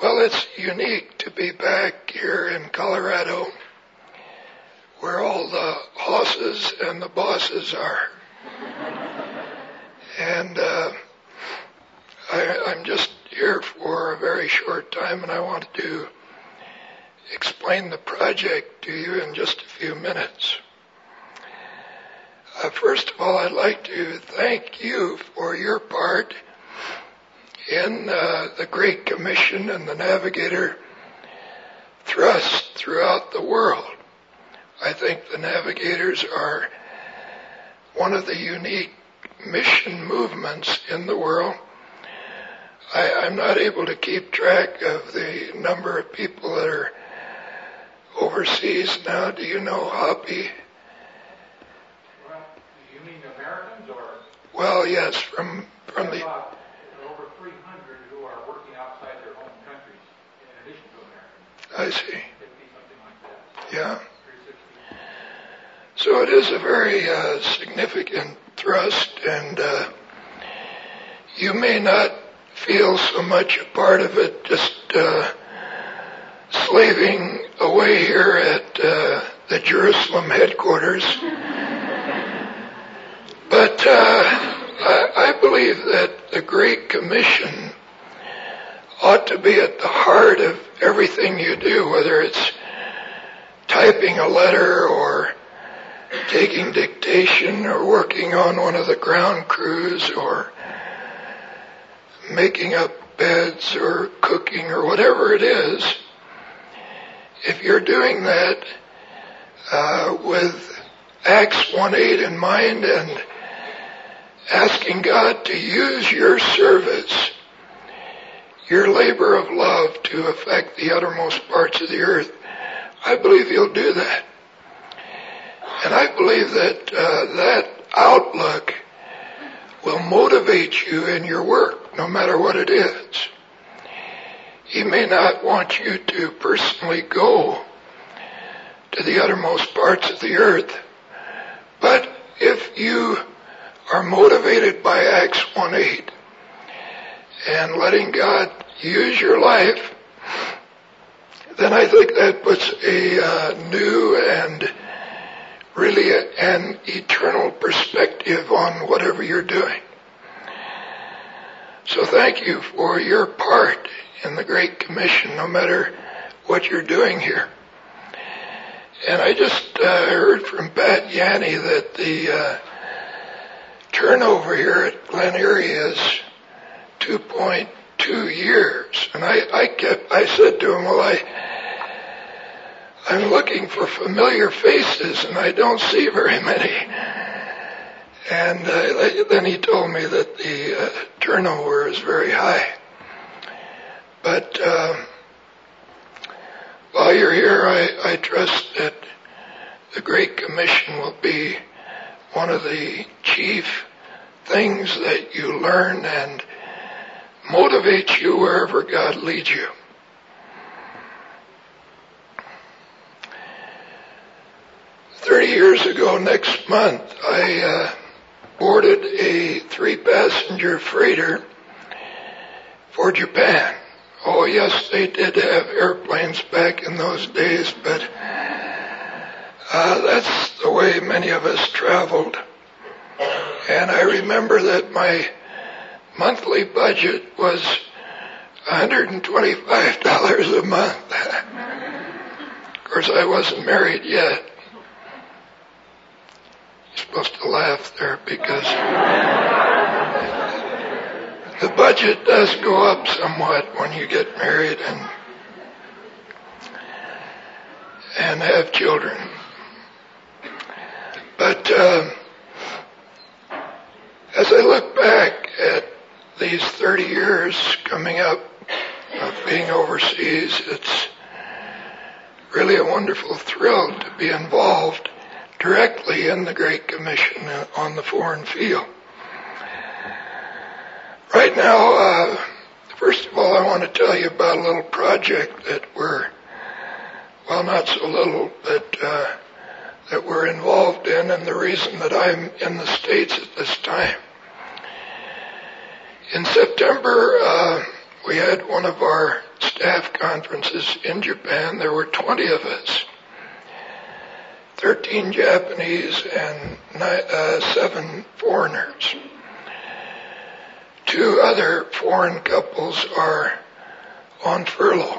Well, it's unique to be back here in Colorado where all the hosses and the bosses are. And I'm just here for a very short time, and I want to explain the project to you in just a few minutes. First of all, I'd like to thank you for your part in the Great Commission and the Navigator thrust throughout the world. I think the Navigators are one of the unique mission movements in the world. I'm not able to keep track of the number of people that are overseas now. Do you know, Hoppy? Well, you mean Americans or? Well, yes, from the... About over 300 who are working outside their home countries in addition to Americans. I see. 50, something like that. Yeah. 360. So it is a very significant thrust, and you may not feel so much a part of it, just slaving away here at the Jerusalem headquarters. But I believe that the Great Commission ought to be at the heart of everything you do, whether it's typing a letter or taking dictation or working on one of the ground crews or making up beds or cooking or whatever it is. If you're doing that with Acts 1:8 in mind and asking God to use your service, your labor of love to affect the uttermost parts of the earth, I believe you'll do that. And I believe that that outlook will motivate you in your work, no matter what it is. He may not want you to personally go to the uttermost parts of the earth, but if you are motivated by Acts 1:8 and letting God use your life, then I think that puts a new and really an eternal perspective on whatever you're doing. So thank you for your part in the Great Commission, no matter what you're doing here. And I just heard from Pat Yanni that the turnover here at Glen Erie is 2.2 years. And I said to him, well, I'm looking for familiar faces, and I don't see very many. And then he told me that the turnover is very high. But while you're here, I trust that the Great Commission will be one of the chief things that you learn and motivates you wherever God leads you. Years ago next month, I boarded a 3-passenger freighter for Japan. Oh yes, they did have airplanes back in those days, but that's the way many of us traveled. And I remember that my monthly budget was $125 a month. Of course, I wasn't married yet. You're supposed to laugh there because the budget does go up somewhat when you get married and have children. But as I look back at these 30 years coming up of being overseas, it's really a wonderful thrill to be involved directly in the Great Commission on the foreign field. Right now, first of all, I want to tell you about a little project that we're, well, not so little, but that we're involved in, and the reason that I'm in the States at this time. In September, we had one of our staff conferences in Japan, there were 20 of us. 13 Japanese and 7 foreigners. 2 other foreign couples are on furlough.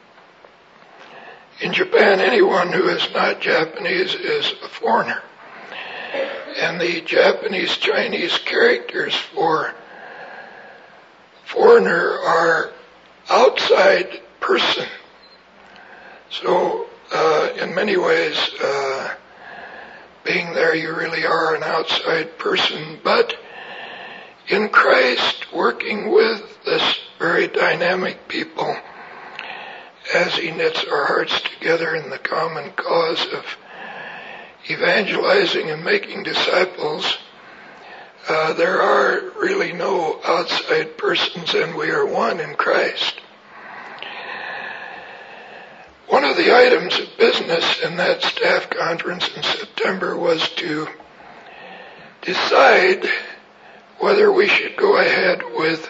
In Japan, anyone who is not Japanese is a foreigner. And the Japanese-Chinese characters for foreigner are outside person. So, in many ways, being there, you really are an outside person. But in Christ, working with this very dynamic people, as He knits our hearts together in the common cause of evangelizing and making disciples, there are really no outside persons, and we are one in Christ. One of the items of business in that staff conference in September was to decide whether we should go ahead with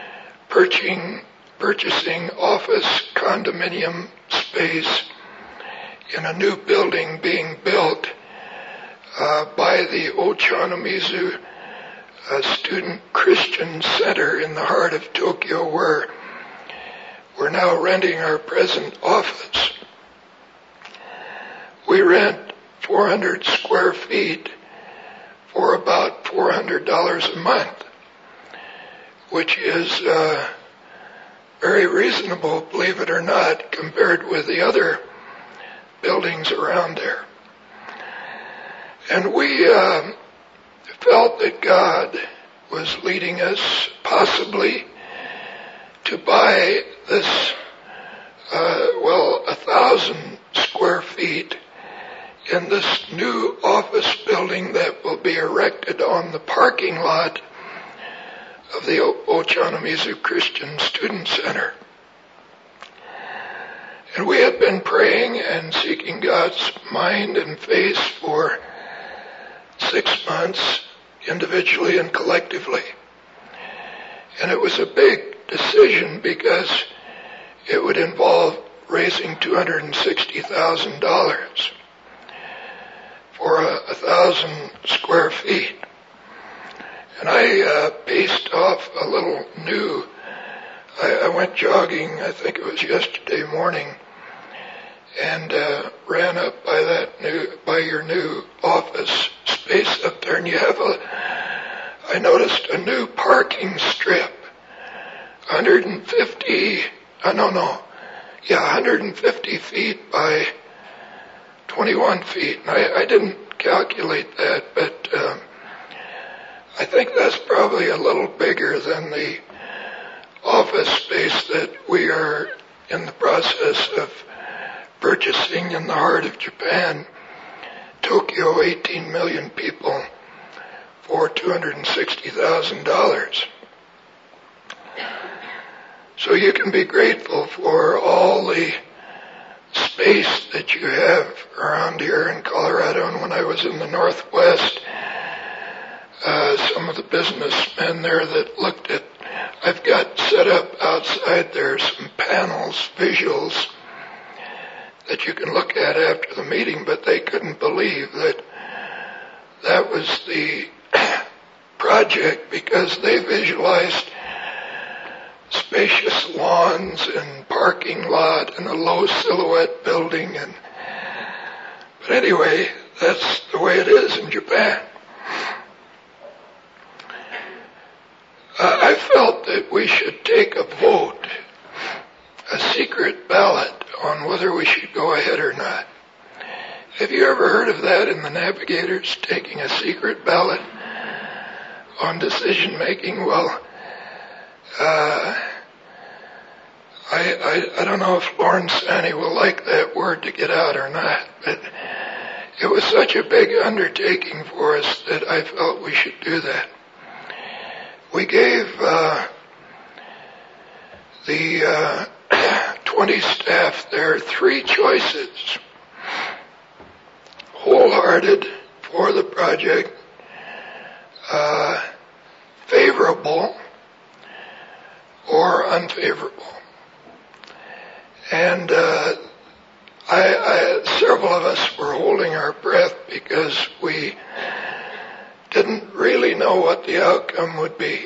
purchasing office condominium space in a new building being built by the Ochanomizu Student Christian Center in the heart of Tokyo, where we're now renting our present office. We rent 400 square feet for about $400 a month, which is very reasonable, believe it or not, compared with the other buildings around there. And we felt that God was leading us possibly to buy this, 1,000 square feet in this new office building that will be erected on the parking lot of the Ochanomizu Christian Student Center. And we had been praying and seeking God's mind and face for 6 months, individually and collectively. And it was a big decision because it would involve raising $260,000 for 1,000 square feet. And I paced off a little new. I went jogging, I think it was yesterday morning, and ran up by your new office space up there, and you have I noticed a new parking strip, 150 feet by 21 feet. And I didn't calculate that, but I think that's probably a little bigger than the office space that we are in the process of purchasing in the heart of Japan, Tokyo, 18 million people, for $260,000. So you can be grateful for all the space that you have around here in Colorado. And when I was in the Northwest, some of the businessmen there that looked at, I've got set up outside there some panels, visuals, that you can look at after the meeting, but they couldn't believe that that was the project, because they visualized spacious lawns and parking lot and a low silhouette building. But anyway, that's the way it is in Japan. I felt that we should take a vote, a secret ballot, on whether we should go ahead or not. Have you ever heard of that in the Navigators, taking a secret ballot on decision making? Well, I don't know if Lauren Sani will like that word to get out or not, but it was such a big undertaking for us that I felt we should do that. We gave the 20 staff there 3 choices: wholehearted for the project, favorable, or unfavorable. And several of us were holding our breath because we didn't really know what the outcome would be.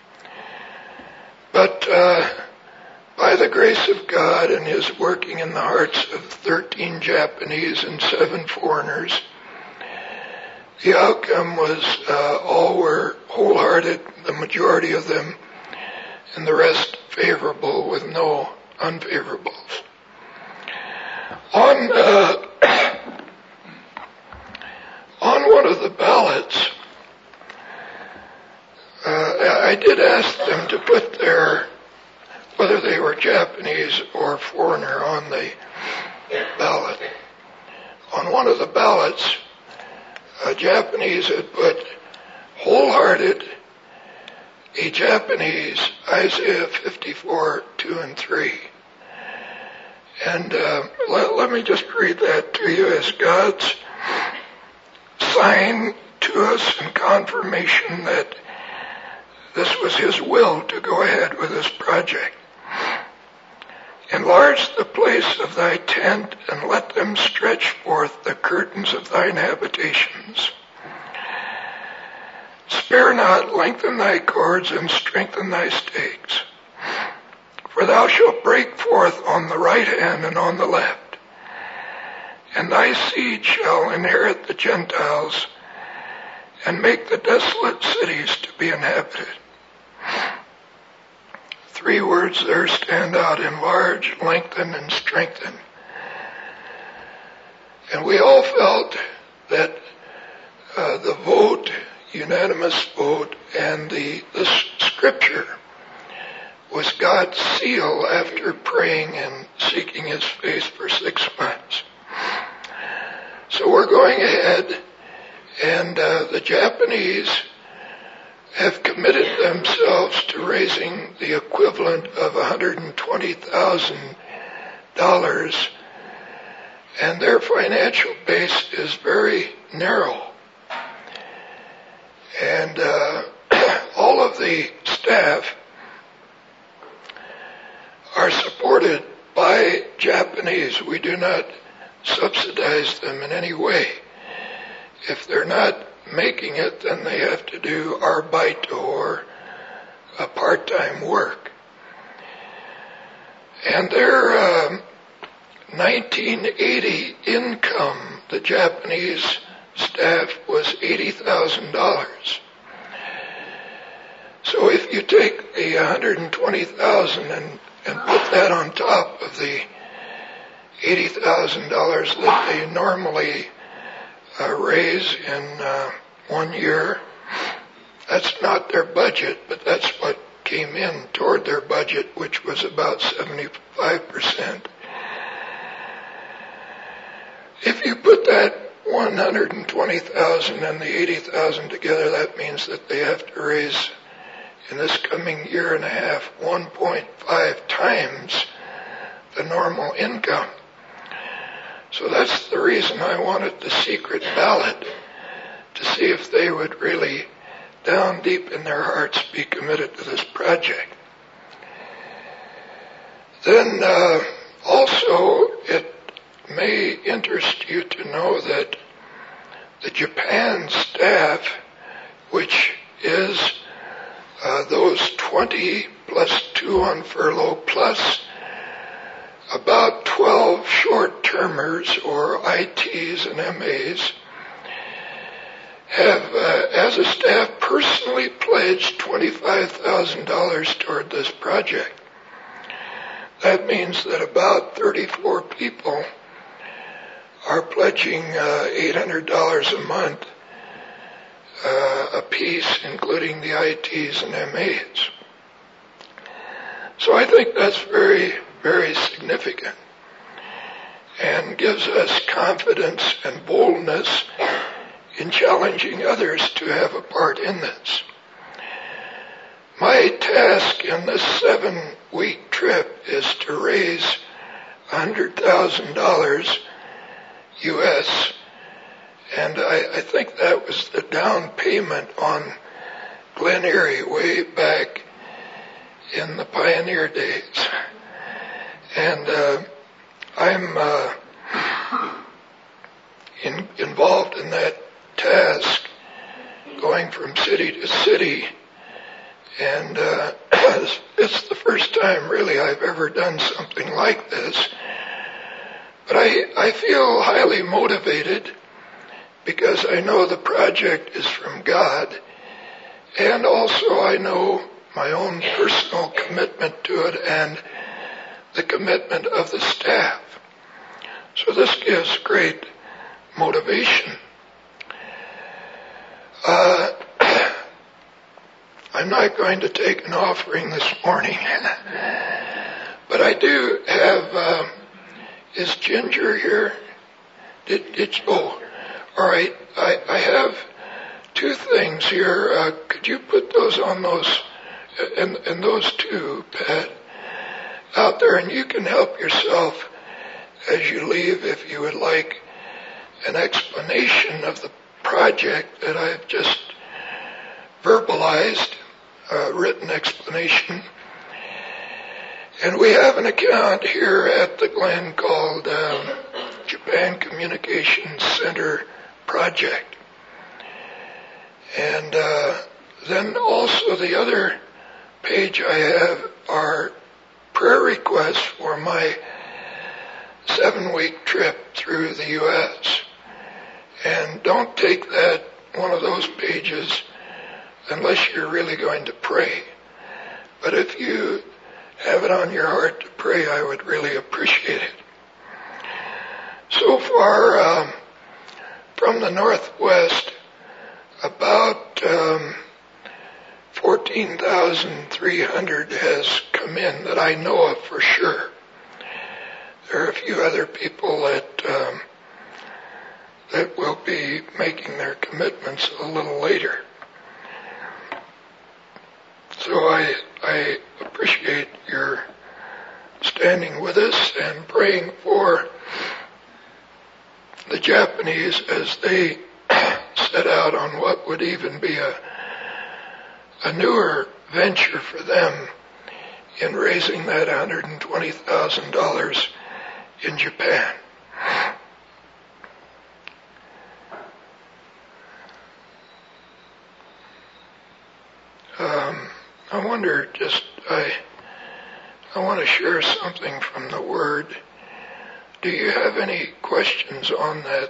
But by the grace of God and His working in the hearts of 13 Japanese and 7 foreigners, the outcome was all were wholehearted, the majority of them, and the rest favorable with no unfavorables. On one of the ballots, I did ask them to put whether they were Japanese or foreigner on the ballot. On one of the ballots, a Japanese had put wholehearted, a Japanese, Isaiah 54, 2 and 3. And let me just read that to you as God's sign to us and confirmation that this was His will to go ahead with this project. Enlarge the place of thy tent, and let them stretch forth the curtains of thine habitations. Spare not, lengthen thy cords, and strengthen thy stakes. For thou shalt break forth on the right hand and on the left, and thy seed shall inherit the Gentiles, and make the desolate cities to be inhabited. 3 words there stand out: enlarge, lengthen, and strengthen. And we all felt that the vote, unanimous vote, and the scripture was God's seal after praying and seeking His face for 6 months. So we're going ahead, and the Japanese have committed themselves to raising the equivalent of $120,000, and their financial base is very narrow. And all of the staff are supported by Japanese. We do not subsidize them in any way. If they're not making it, then they have to do arbeit, or a part-time work. And their 1980 income, the Japanese staff, was $80,000. So if you take the $120,000 and put that on top of the $80,000 that they normally raise in 1 year, that's not their budget, but that's what came in toward their budget, which was about 75%. If you put that 120,000 and the 80,000 together, that means that they have to raise in this coming year and a half 1.5 times the normal income. So that's the reason I wanted the secret ballot, to see if they would really, down deep in their hearts, be committed to this project. Then also it may interest you to know that the Japan staff, which is those 20 plus 2 on furlough plus about 12 short-termers or ITs and MAs, have as a staff personally pledged $25,000 toward this project. That means that about 34 people are pledging $800 a month a piece, including the ITs and MAs. So I think that's very, very significant, and gives us confidence and boldness in challenging others to have a part in this. My task in this 7-week trip is to raise $100,000 US, and I think that was the down payment on Glen Erie way back in the pioneer days. And I'm involved in that task, going from city to city. And it's the first time really I've ever done something like this. But I feel highly motivated because I know the project is from God, and also I know my own personal commitment to it and the commitment of the staff. So this gives great motivation. I'm not going to take an offering this morning, but I do have, is Ginger here? Oh, all right. I have two things here. Could you put those on those, and those two, Pat, out there, and you can help yourself as you leave if you would like an explanation of the project that I've just verbalized, written explanation. And we have an account here at the Glen called Japan Communications Center Project. And then also the other page I have are prayer requests for my 7-week trip through the U.S. And don't take that, one of those pages, unless you're really going to pray. But if you have it on your heart to pray, I would really appreciate it. So far, from the Northwest, about 14,300 has come in that I know of for sure. There are a few other people that will be making their commitments a little later. So I appreciate your standing with us and praying for the Japanese as they set out on what would even be a newer venture for them in raising that $120,000 in Japan. I wonder, I want to share something from the Word. Do you have any questions on that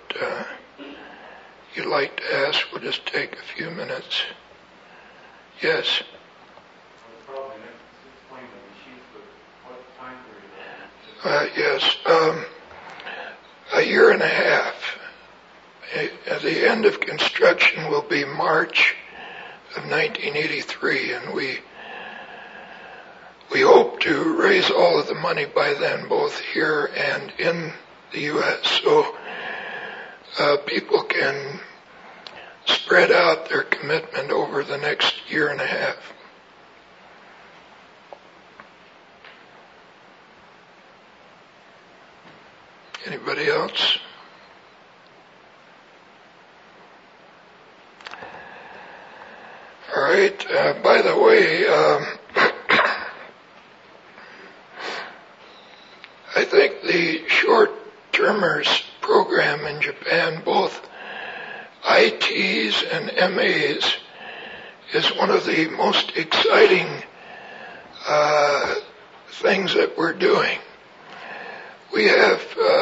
you'd like to ask? We'll just take a few minutes. Yes? Yes. A year and a half. At the end of construction will be March of 1983, and we hope to raise all of the money by then, both here and in the U.S., so people can spread out their commitment over the next year and a half. Anybody else? All right. By the way, I think the short-termers program in Japan, both ITs and MAs, is one of the most exciting things that we're doing. We have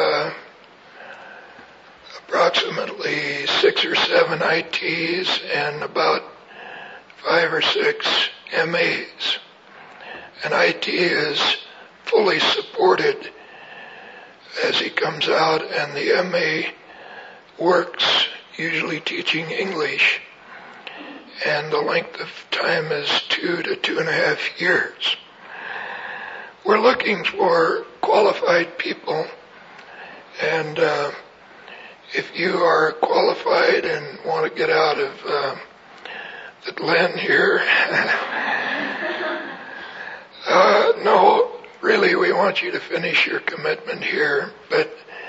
approximately 6 or 7 ITs and about 5 or 6 MAs. And IT is fully supported as he comes out, and the MA works, usually teaching English, and the length of time is 2 to 2.5 years. We're looking for qualified people, and if you are qualified and want to get out of the Glen here, no, really, we want you to finish your commitment here, but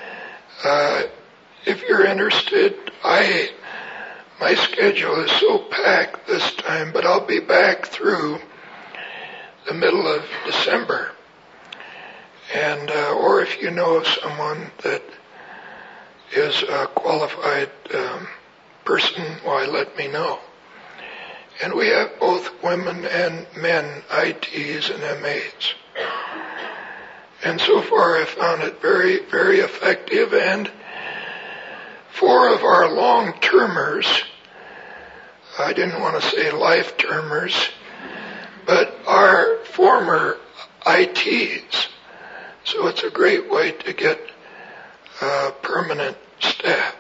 if you're interested, my schedule is so packed this time, but I'll be back through the middle of December. And or if you know of someone that is a qualified person, why, let me know. And we have both women and men, ITs and MAs. And so far I've found it very, very effective. And 4 of our long-termers, I didn't want to say life-termers, but our former ITs. So it's a great way to get permanent staff.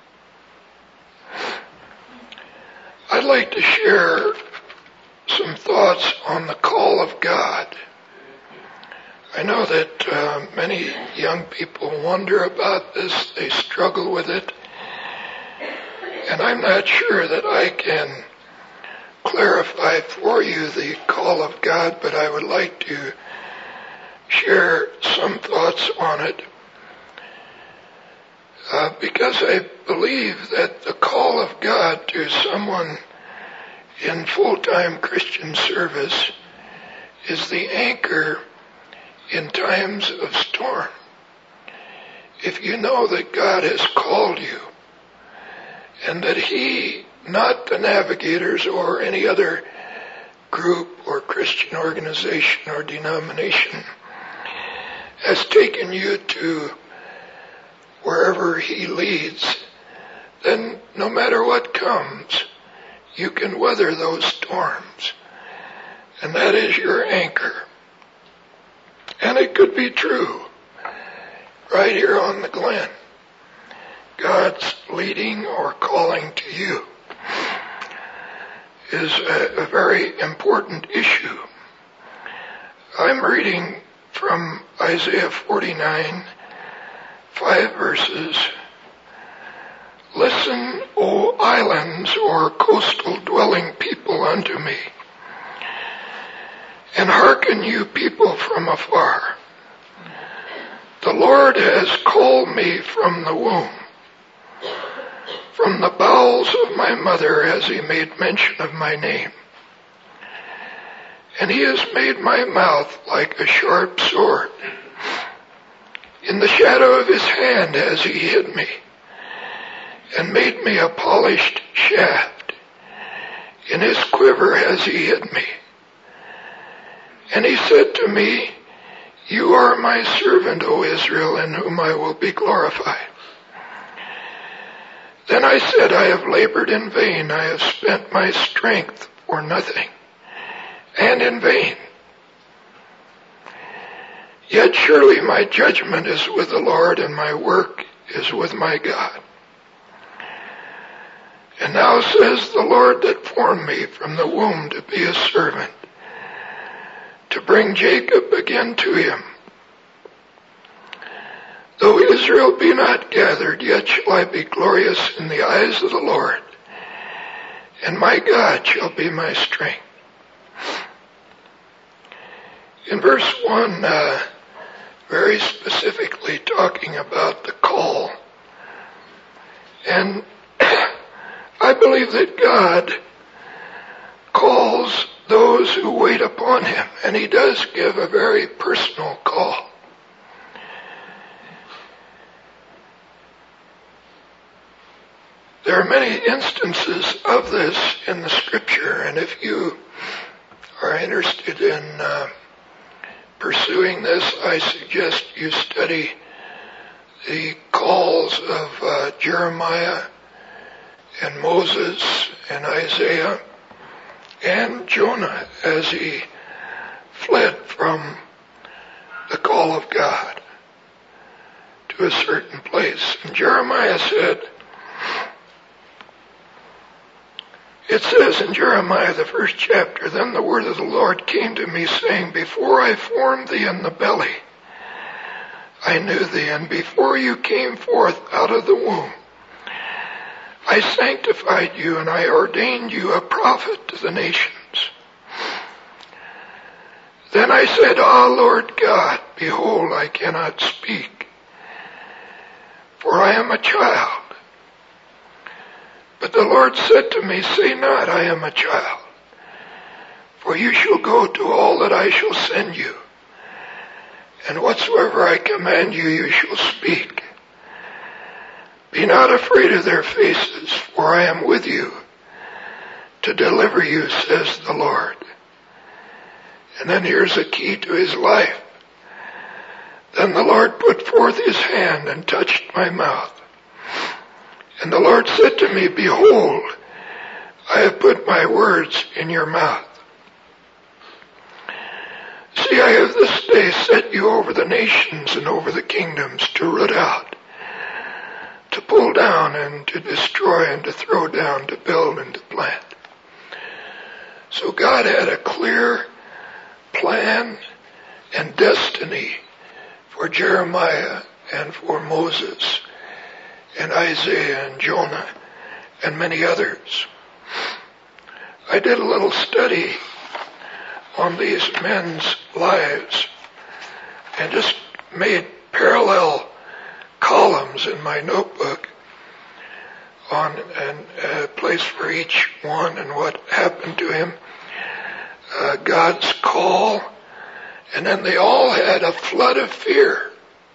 I'd like to share some thoughts on the call of God. I know that many young people wonder about this, they struggle with it, and I'm not sure that I can clarify for you the call of God, but I would like to share some thoughts on it. Because I believe that the call of God to someone in full-time Christian service is the anchor in times of storm. If you know that God has called you and that He, not the Navigators or any other group or Christian organization or denomination, has taken you to wherever He leads, then no matter what comes, you can weather those storms. And that is your anchor. And it could be true right here on the Glen. God's leading or calling to you is a very important issue. I'm reading from Isaiah 49, 5 verses. Listen, O islands or coastal dwelling people, unto me, and hearken, you people from afar. The Lord has called me from the womb. From the bowels of my mother has He made mention of my name. And He has made my mouth like a sharp sword. In the shadow of His hand has He hid me, and made me a polished shaft. In His quiver has He hid me. And He said to me, You are my servant, O Israel, in whom I will be glorified. Then I said, I have labored in vain. I have spent my strength for nothing, and in vain. Yet surely my judgment is with the Lord, and my work is with my God. And now says the Lord that formed me from the womb to be a servant, to bring Jacob again to Him. Though Israel be not gathered, yet shall I be glorious in the eyes of the Lord, and my God shall be my strength. In verse 1, very specifically talking about the call. And I believe that God calls those who wait upon Him, and He does give a very personal call. There are many instances of this in the Scripture, and if you are interested in pursuing this, I suggest you study the calls of Jeremiah and Moses and Isaiah and Jonah as he fled from the call of God to a certain place. And Jeremiah said, it says in Jeremiah, the 1st chapter, Then the word of the Lord came to me, saying, Before I formed thee in the belly, I knew thee, and before you came forth out of the womb, I sanctified you, and I ordained you a prophet to the nations. Then I said, Ah, Lord God, behold, I cannot speak, for I am a child. But the Lord said to me, Say not, I am a child, for you shall go to all that I shall send you, And whatsoever I command you, you shall speak. Be not afraid of their faces, for I am with you to deliver you, says the Lord. And then here's a key to his life. Then the Lord put forth his hand and touched my mouth. And the Lord said to me, behold, I have put my words in your mouth. See, I have this day set you over the nations and over the kingdoms to root out, to pull down and to destroy and to throw down, to build and to plant. So God had a clear plan and destiny for Jeremiah and for Moses and Isaiah and Jonah and many others. I did a little study on these men's lives and just made parallel columns in my notebook on a place for each one and what happened to him, God's call, and then they all had a flood of fear.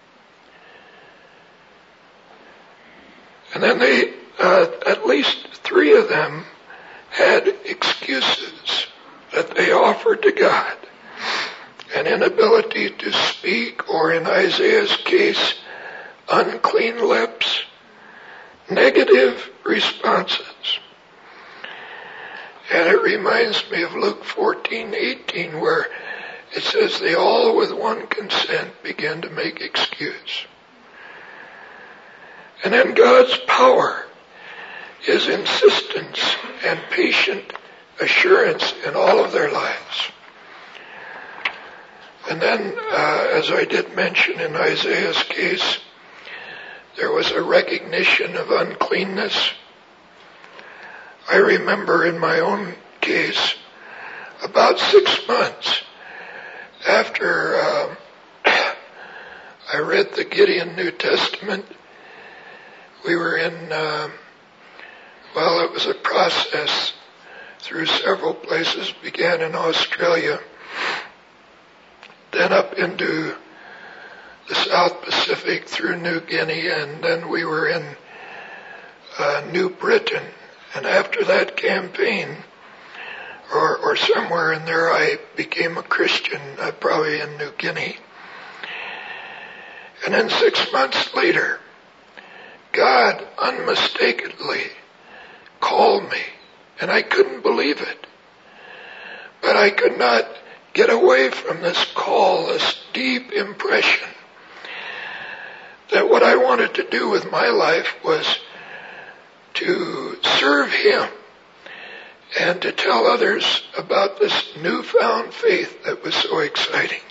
And then they, at least 3 of them had excuses that they offered to God. An inability to speak, or in Isaiah's case, unclean lips, negative responses. And it reminds me of Luke 14:18, where it says they all with one consent began to make excuse. And then God's power, his insistence and patient assurance in all of their lives. And then, as I did mention in Isaiah's case, there was a recognition of uncleanness. I remember in my own case, about 6 months after I read the Gideon New Testament, we were in, it was a process through several places, began in Australia, then up into the South Pacific through New Guinea, and then we were in New Britain. And after that campaign, or somewhere in there, I became a Christian, probably in New Guinea. And then 6 months later, God unmistakably called me, and I couldn't believe it. But I could not get away from this call, this deep impression that what I wanted to do with my life was to serve him and to tell others about this newfound faith that was so exciting.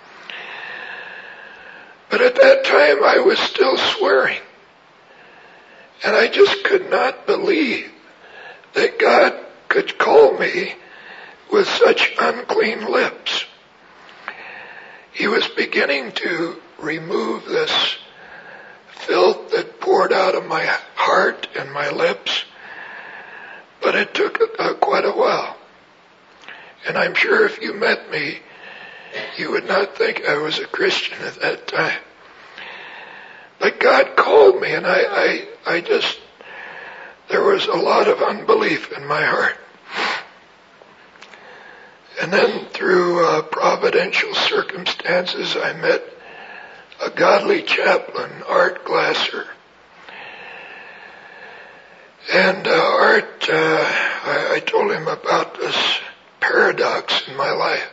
But at that time I was still swearing, and I just could not believe that God could call me with such unclean lips. He was beginning to remove this filth that poured out of my heart and my lips, but it took quite a while. And I'm sure if you met me, you would not think I was a Christian at that time. But God called me, and I just, there was a lot of unbelief in my heart. And then through providential circumstances, I met a godly chaplain, Art Glasser. And Art, I told him about this paradox in my life.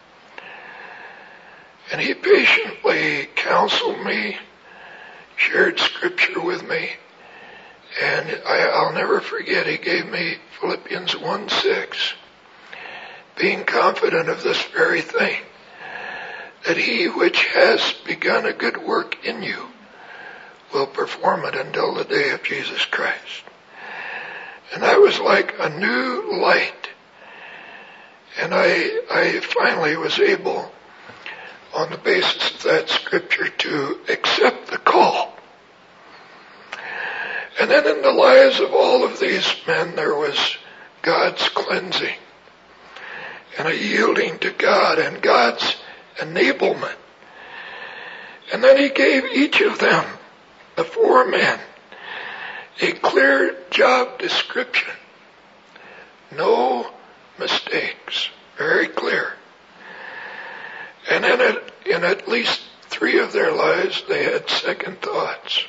And he patiently counseled me, shared scripture with me, and I'll never forget, he gave me Philippians 1:6, being confident of this very thing, that he which has begun a good work in you will perform it until the day of Jesus Christ. And that was like a new light. And I finally was able, on the basis of that scripture, to accept the call. And then in the lives of all of these men, there was God's cleansing and a yielding to God and God's enablement And then he gave each of them, the 4 men, a clear job description. No mistakes. Very clear. And in at least 3 of their lives, they had second thoughts.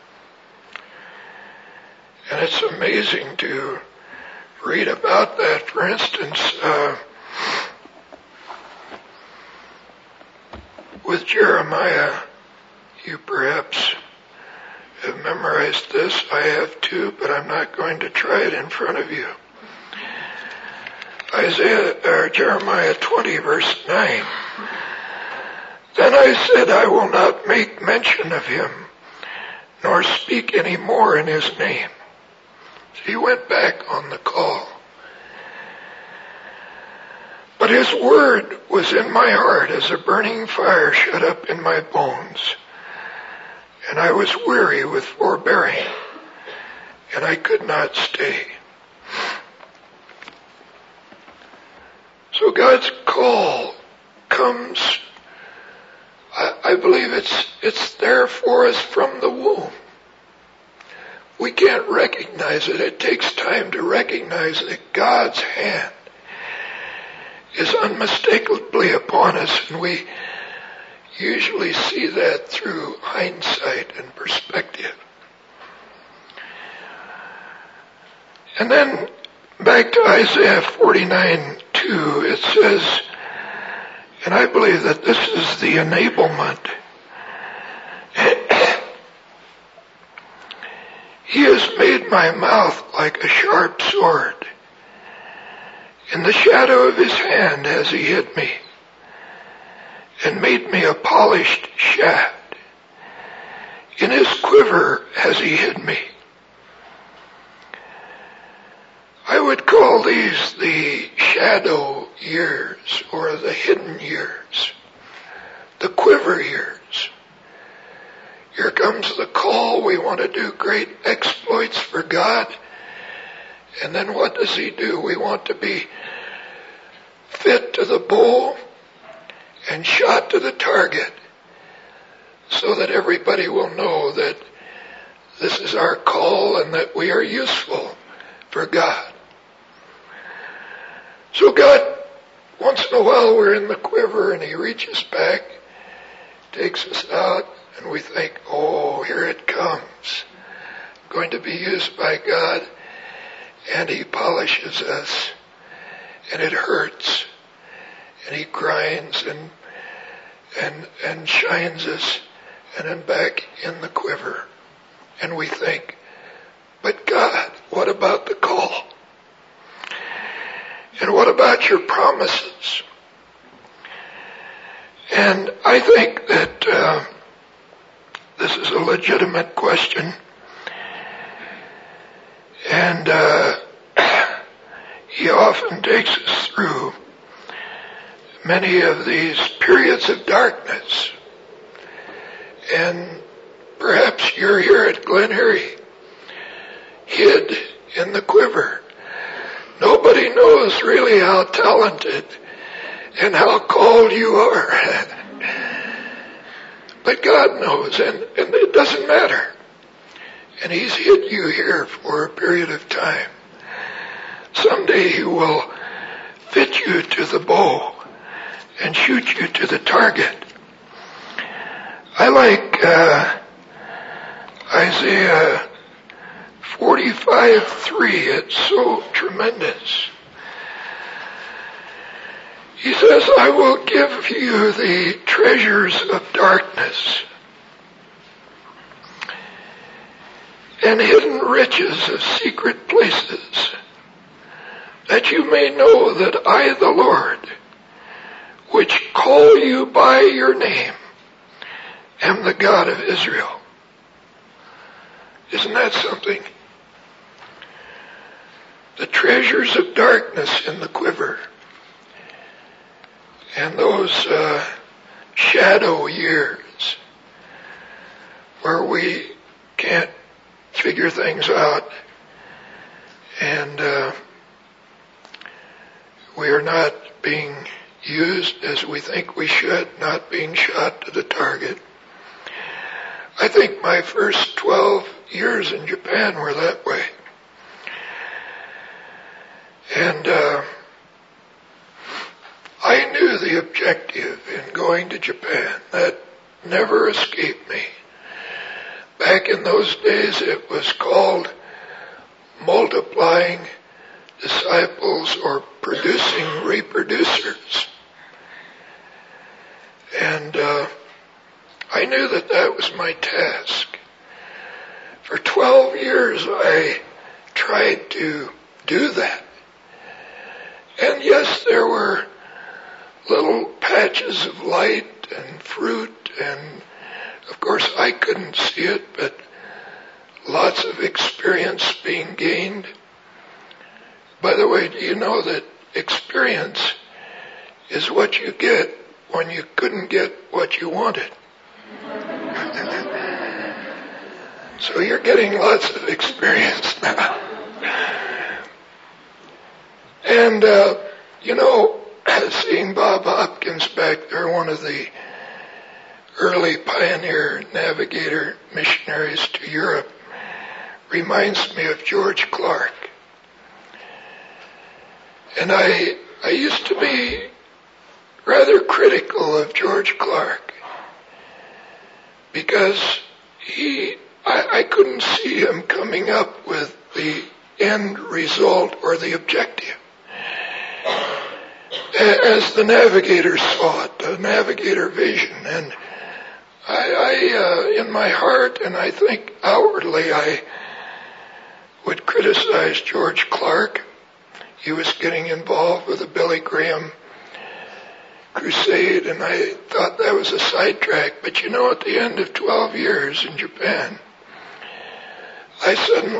And it's amazing to read about that. For instance, with Jeremiah, you perhaps have memorized this. I have too, but I'm not going to try it in front of you. Jeremiah 20, verse 9. Then I said, I will not make mention of him, nor speak any more in his name. So he went back on the call. But his word was in my heart as a burning fire shut up in my bones. And I was weary with forbearing, and I could not stay. So God's call comes, I believe it's there for us from the womb. We can't recognize it. It takes time to recognize that God's hand is unmistakably upon us, and we usually see that through hindsight and perspective. And then back to Isaiah 49:2, it says, and I believe that this is the enablement. He has made my mouth like a sharp sword. In the shadow of his hand has he hid me, and made me a polished shaft. In his quiver has he hid me. I would call these the shadow years, or the hidden years, the quiver years. Here comes the call. We want to do great exploits for God. And then what does he do? We want to be fit to the bow and shot to the target, so that everybody will know that this is our call and that we are useful for God. So God, once in a while we're in the quiver and he reaches back, takes us out, and we think, oh, here it comes. I'm going to be used by God. And he polishes us, and it hurts, and he grinds and shines us, and then back in the quiver. And we think, but God, what about the call? And what about your promises? And I think that this is a legitimate question. And he often takes us through many of these periods of darkness. And perhaps you're here at Glen Erie, hid in the quiver. Nobody knows really how talented and how called you are. But God knows, and it doesn't matter. And he's hid you here for a period of time. Someday he will fit you to the bow and shoot you to the target. I like Isaiah 45:3. It's so tremendous. He says, I will give you the treasures of darkness and hidden riches of secret places, that you may know that I, the Lord, which call you by your name, am the God of Israel. Isn't that something? The treasures of darkness in the quiver, and those shadow years where we can't figure things out, and we are not being used as we think we should, not being shot to the target. I think my first 12 years in Japan were that way. And I knew the objective in going to Japan. That never escaped me. Back in those days, it was called multiplying disciples or producing reproducers. And I knew that that was my task. For 12 years, I tried to do that. And yes, there were little patches of light and fruit, and of course I couldn't see it, but lots of experience being gained. By the way, do you know that experience is what you get when you couldn't get what you wanted? So you're getting lots of experience now. And, seeing Bob Hopkins back there, one of the early pioneer navigator missionaries to Europe, reminds me of George Clark. And I used to be rather critical of George Clark because I couldn't see him coming up with the end result or the objective as the navigator saw it, the navigator vision. And I in my heart, and I think outwardly, I would criticize George Clark. He was getting involved with the Billy Graham crusade, and I thought that was a sidetrack. But at the end of 12 years in Japan, I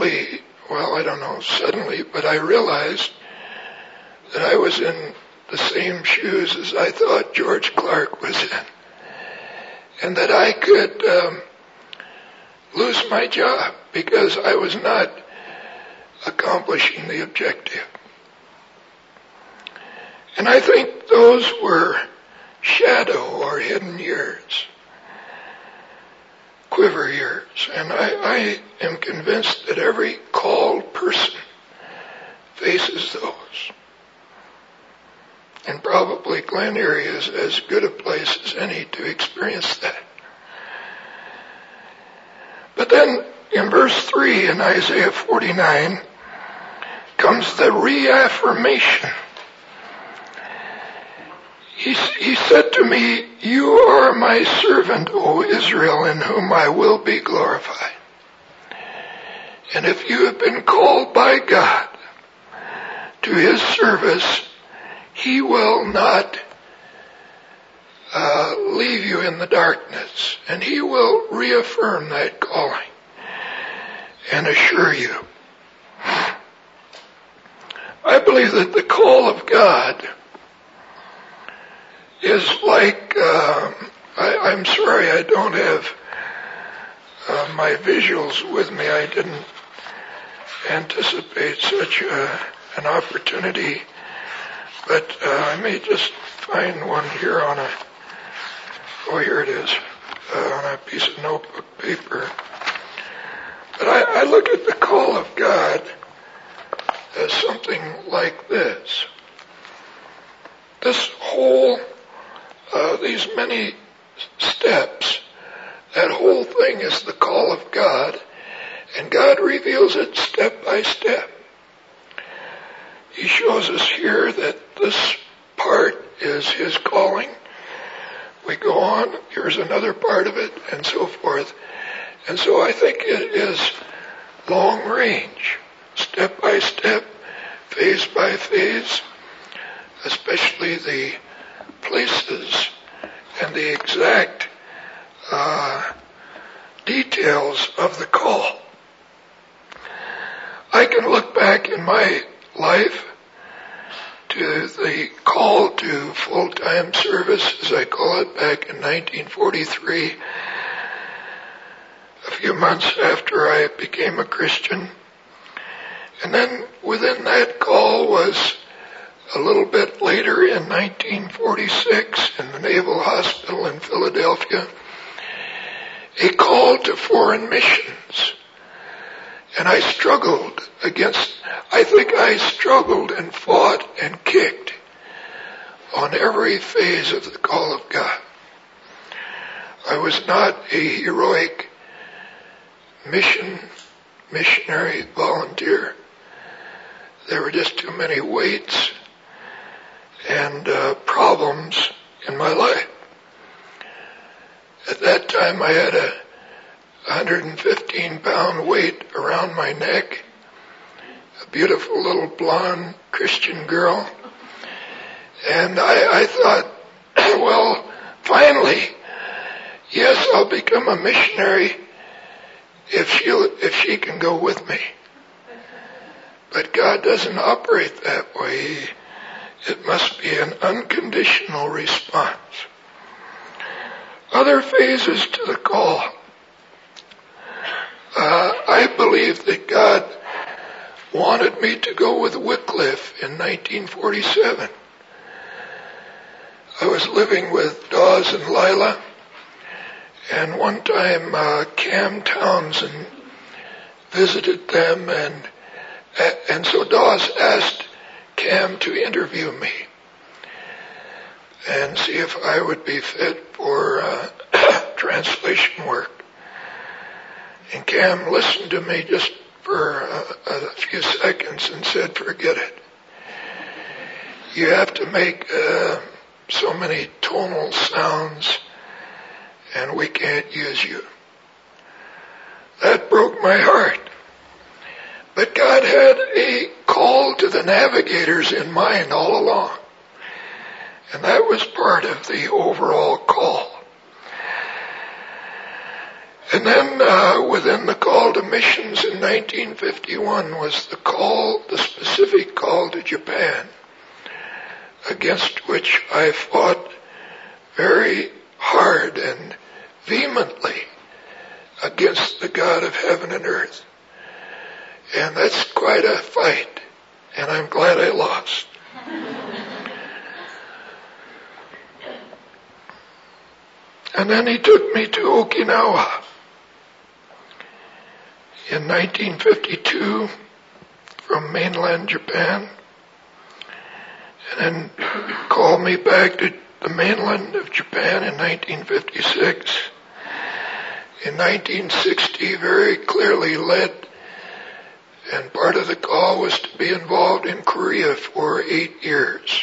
but I realized that I was in the same shoes as I thought George Clark was in, and that I could lose my job because I was not accomplishing the objective. And I think those were shadow or hidden years, quiver years. And I am convinced that every called person faces those. And probably Glen Erie is as good a place as any to experience that. But then in verse 3 in Isaiah 49 comes the reaffirmation. He said to me, "You are my servant, O Israel, in whom I will be glorified." And if you have been called by God to his service, he will not leave you in the darkness, and he will reaffirm that calling and assure you. I believe that the call of God is like, I'm sorry I don't have my visuals with me. I didn't anticipate such an opportunity, but I may just find one here here it is, on a piece of notebook paper. But I look at the call of God as something like this. This whole, these many steps, that whole thing is the call of God, and God reveals it step by step. He shows us here that this part is his calling. We go on, here's another part of it, and so forth. And so I think it is long range, step by step, phase by phase, especially the places and the exact details of the call. I can look back in my life to the call to full-time service, as I call it, back in 1943, a few months after I became a Christian. And then within that call was a little bit later in 1946 in the Naval Hospital in Philadelphia. a call to foreign missions. And I struggled and fought and kicked on every phase of the call of God. I was not a heroic missionary volunteer. There were just too many weights and problems in my life. At that time I had a 115-pound weight around my neck, a beautiful little blonde Christian girl. And I thought, well, finally, yes, I'll become a missionary if she can go with me. But God doesn't operate that way. It must be an unconditional response. Other phases to the call. I believe that God wanted me to go with Wycliffe in 1947. I was living with Dawes and Lila, and one time Cam Townsend visited them, and so Dawes asked Cam to interview me and see if I would be fit for translation work. And Cam listened to me just for a few seconds and said, forget it. You have to make so many tonal sounds, and we can't use you. That broke my heart. But God had a call to the navigators in mind all along. And that was part of the overall call. And then within the call to missions in 1951 was the specific call to Japan, against which I fought very hard and vehemently against the God of heaven and earth. And that's quite a fight, and I'm glad I lost. And then he took me to Okinawa in 1952 from mainland Japan, and then called me back to the mainland of Japan in 1956. In 1960, very clearly led, and part of the call was to be involved in Korea for 8 years.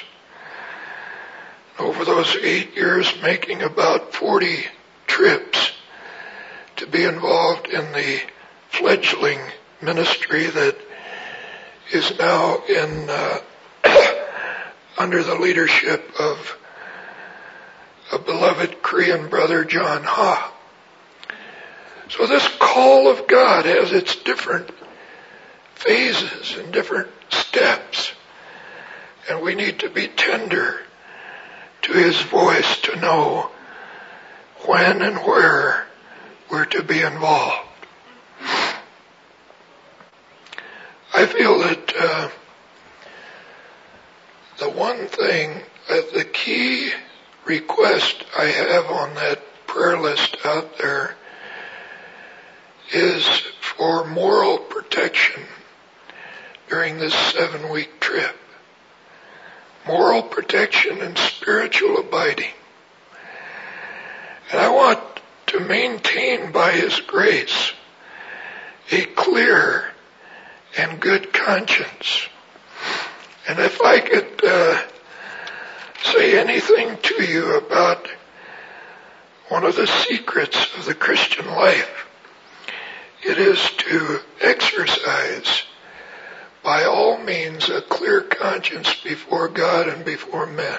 Over those 8 years, making about 40 trips to be involved in the fledgling ministry that is now in under the leadership of a beloved Korean brother, John Ha. So this call of God has its different phases and different steps, and we need to be tender to his voice to know when and where we're to be involved. I feel that the one thing, the key request I have on that prayer list out there is for moral protection during this 7-week trip. Moral protection and spiritual abiding. And I want to maintain by his grace a clear and good conscience. And if I could say anything to you about one of the secrets of the Christian life, it is to exercise by all means a clear conscience before God and before men.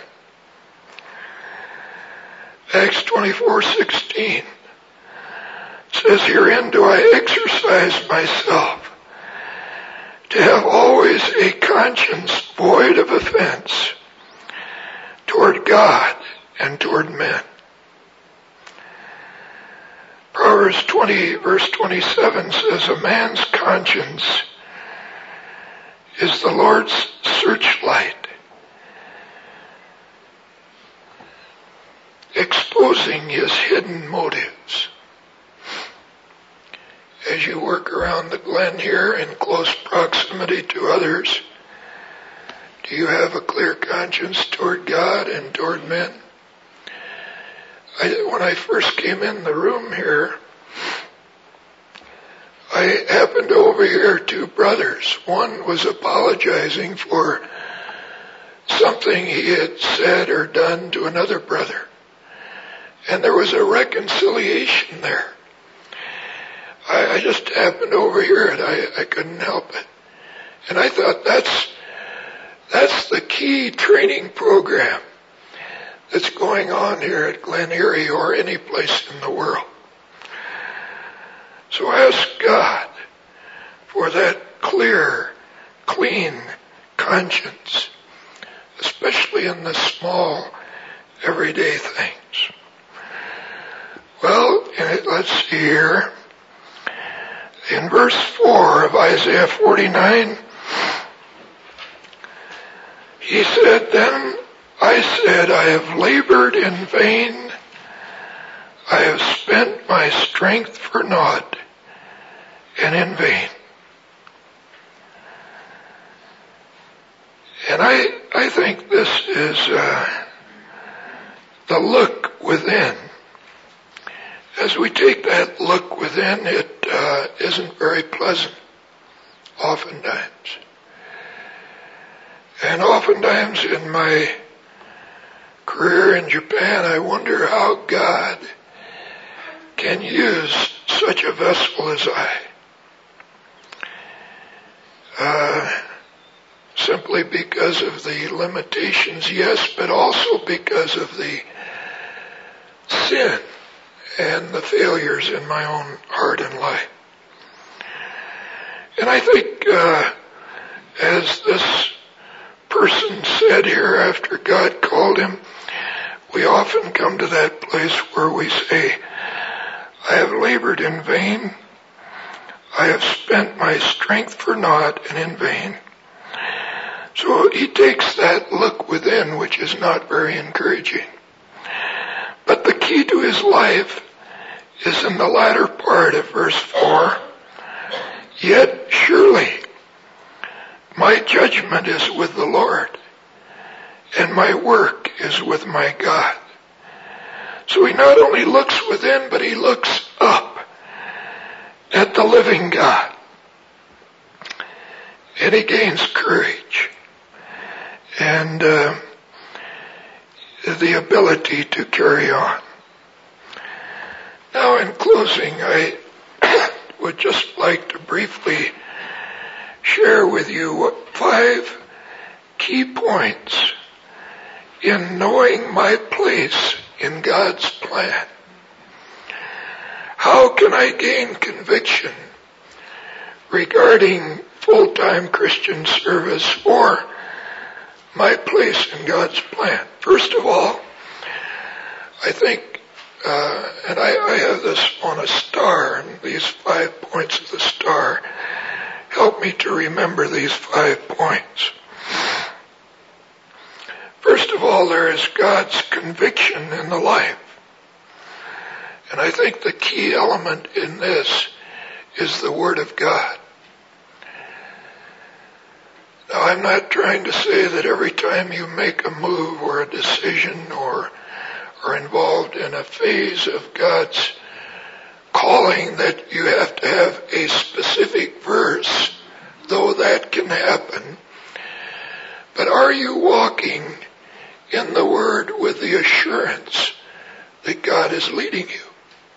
Acts 24:16 says, herein do I exercise myself to have always a conscience void of offense toward God and toward men. Proverbs 20 verse 27 says, a man's conscience is the Lord's searchlight, exposing his hidden motives. as you work around the Glen here in close proximity to others, do you have a clear conscience toward God and toward men? When I first came in the room here, I happened to overhear two brothers. One was apologizing for something he had said or done to another brother. And there was a reconciliation there. I just happened to overhear it. I couldn't help it. And I thought that's the key training program that's going on here at Glen Erie or any place in the world. So ask God for that clear, clean conscience, especially in the small, everyday things. Well, let's see here. In verse 4 of Isaiah 49, he said, "Then I said, I have labored in vain. I have spent my strength for naught and in vain." And I think this is the look within. As we take that look within, it isn't very pleasant, oftentimes. And oftentimes in my career in Japan, I wonder how God can use such a vessel as I. Simply because of the limitations, yes, but also because of the sin and the failures in my own heart and life. And I think, as this person said here after God called him, we often come to that place where we say, I have labored in vain. I have spent my strength for naught and in vain. So he takes that look within, which is not very encouraging. But the key to his life is in the latter part of verse 4. Yet surely my judgment is with the Lord, and my work is with my God. So he not only looks within, but he looks up at the living God. And he gains courage and the ability to carry on. Now, in closing, I would just like to briefly share with you 5 key points in knowing my place in God's plan. How can I gain conviction regarding full-time Christian service or my place in God's plan? First of all, I think, and I have this on a star, and these 5 points of the star help me to remember these 5 points. First of all, there is God's conviction in the life. And I think the key element in this is the Word of God. Now, I'm not trying to say that every time you make a move or a decision or are involved in a phase of God's calling that you have to have a specific verse, though that can happen. But are you walking in the Word with the assurance that God is leading you?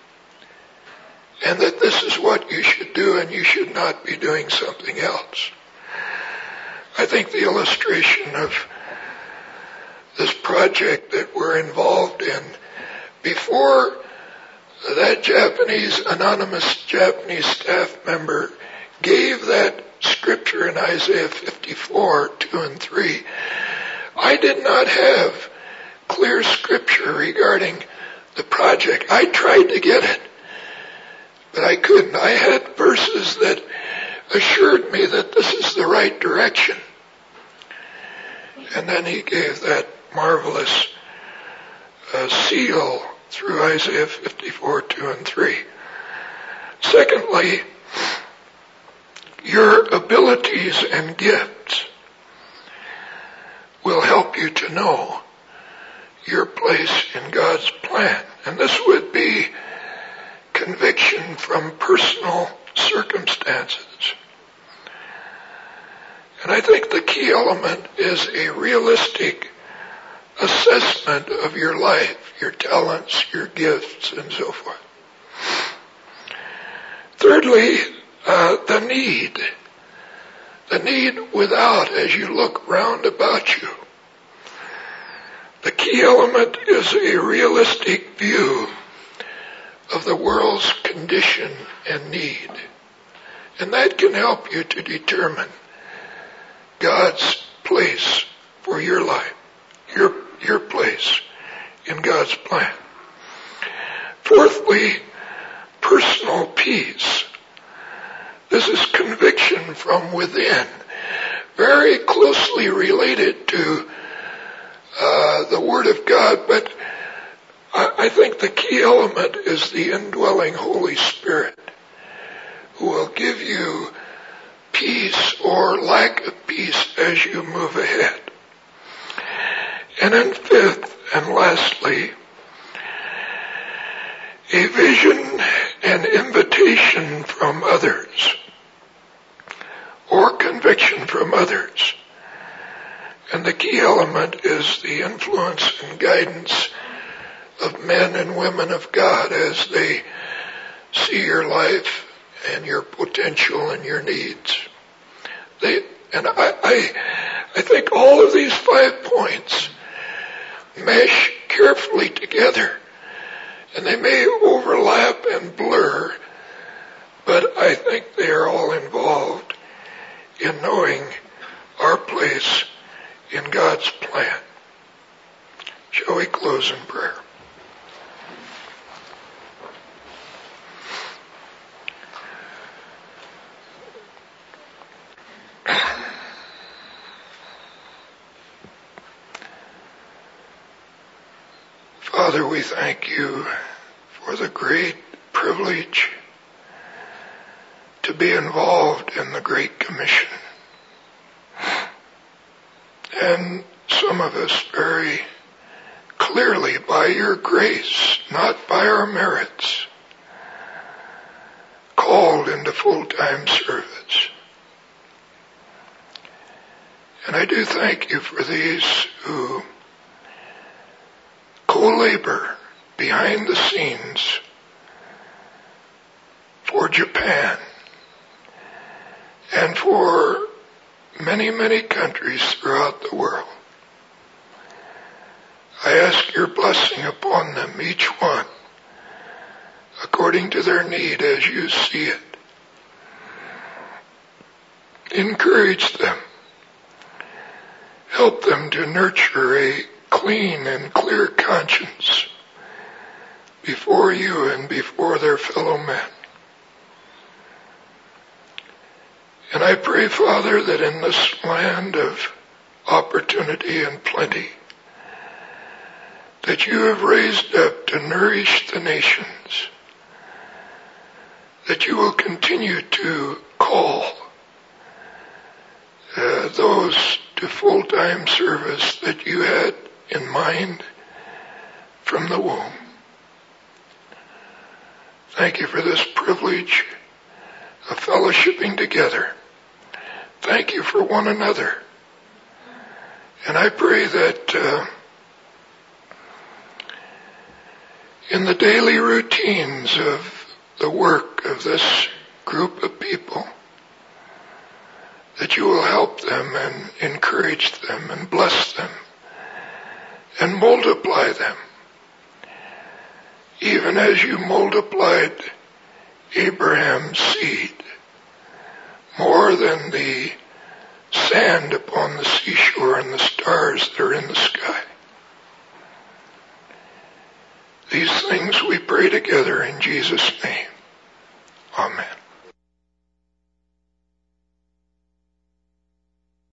And that this is what you should do and you should not be doing something else. I think the illustration of this project that we're involved in, before that anonymous Japanese staff member gave that scripture in Isaiah 54, 2 and 3, I did not have clear scripture regarding the project. I tried to get it, but I couldn't. I had verses that assured me that this is the right direction. And then he gave that marvelous seal through Isaiah 54, 2 and 3. Secondly, Your abilities and gifts will help you to know your place in God's plan. And this would be conviction from personal circumstances. And I think the key element is a realistic assessment of your life, your talents, your gifts, and so forth. Thirdly, the need. The need without as you look round about you. The key element is a realistic view of the world's condition and need. And that can help you to determine God's place for your life, your place in God's plan. Fourthly, personal peace. This is conviction from within, very closely related to the Word of God, but I think the key element is the indwelling Holy Spirit, who will give you peace or lack of peace as you move ahead. And then fifth and lastly, a vision and invitation from others, or conviction from others. And the key element is the influence and guidance of men and women of God as they see your life and your potential and your needs. I think all of these 5 points mesh carefully together, and they may overlap and blur, but I think they are all involved in knowing our place in God's plan. Shall we close in prayer? Father, we thank you for the great privilege to be involved in the Great Commission. And some of us very clearly by your grace, not by our merits, called into full-time service. And I do thank you for these who co-labor behind the scenes for Japan and for many, many countries throughout the world. I ask your blessing upon them, each one, according to their need as you see it. Encourage them. Help them to nurture a clean and clear conscience before you and before their fellow men. And I pray, Father, that in this land of opportunity and plenty, that you have raised up to nourish the nations, that you will continue to call those to full-time service that you had in mind from the womb. Thank you for this privilege of fellowshipping together. Thank you for one another. And I pray that in the daily routines of the work of this group of people, that you will help them and encourage them and bless them and multiply them, even as you multiplied Abraham's seed more than the sand upon the seashore and the stars that are in the sky. These things we pray together in Jesus' name. Amen.